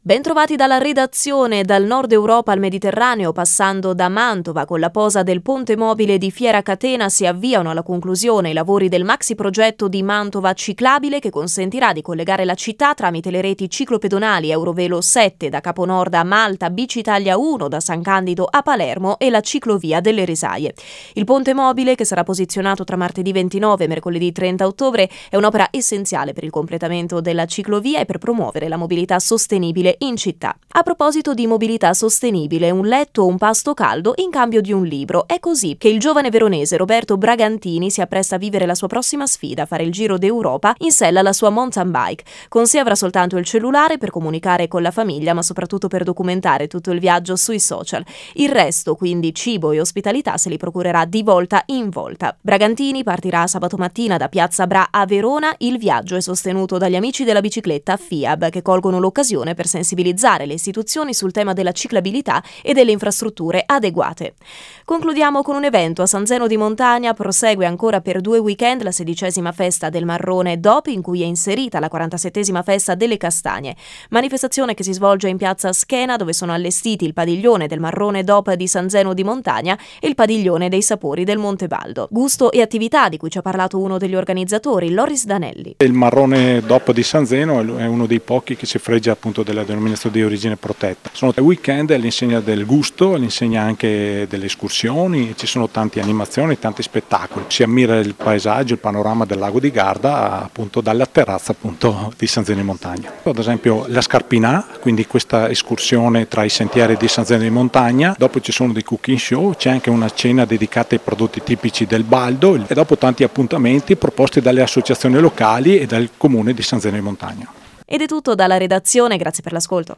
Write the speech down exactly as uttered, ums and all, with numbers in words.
Bentrovati dalla redazione. Dal nord Europa al Mediterraneo, passando da Mantova, con la posa del ponte mobile di Fiera Catena, si avviano alla conclusione i lavori del maxi progetto di Mantova ciclabile, che consentirà di collegare la città tramite le reti ciclopedonali Eurovelo sette da Caponord a Malta, Bicitalia uno da San Candido a Palermo e la ciclovia delle Risaie. Il ponte mobile, che sarà posizionato tra martedì ventinove e mercoledì trenta ottobre, è un'opera essenziale per il completamento della ciclovia e per promuovere la mobilità sostenibile in città. A proposito di mobilità sostenibile, un letto o un pasto caldo in cambio di un libro. È così che il giovane veronese Roberto Bragantini si appresta a vivere la sua prossima sfida, fare il giro d'Europa in sella alla sua mountain bike. Con sé avrà soltanto il cellulare per comunicare con la famiglia, ma soprattutto per documentare tutto il viaggio sui social. Il resto, quindi cibo e ospitalità, se li procurerà di volta in volta. Bragantini partirà sabato mattina da Piazza Bra a Verona. Il viaggio è sostenuto dagli amici della bicicletta FIAB, che colgono l'occasione per sensibilizzare le istituzioni sul tema della ciclabilità e delle infrastrutture adeguate. Concludiamo con un evento a San Zeno di Montagna. Prosegue ancora per due weekend la sedicesima festa del Marrone D O P, in cui è inserita la quarantasettesima festa delle castagne. Manifestazione che si svolge in piazza Schena, dove sono allestiti il padiglione del Marrone D O P di San Zeno di Montagna e il padiglione dei sapori del Montebaldo. Gusto e attività di cui ci ha parlato uno degli organizzatori, Loris Danelli. Il Marrone D O P di San Zeno è uno dei pochi che si fregia appunto della denominazione di origine protetta. Sono tre weekend all'insegna del gusto, all'insegna anche delle escursioni, ci sono tante animazioni, tanti spettacoli. Si ammira il paesaggio, il panorama del lago di Garda appunto dalla terrazza appunto di San Zeno di Montagna. Ad esempio la Scarpinà, quindi questa escursione tra i sentieri di San Zeno di Montagna, dopo ci sono dei cooking show, c'è anche una cena dedicata ai prodotti tipici del Baldo e dopo tanti appuntamenti proposti dalle associazioni locali e dal comune di San Zeno di Montagna. Ed è tutto dalla redazione, grazie per l'ascolto.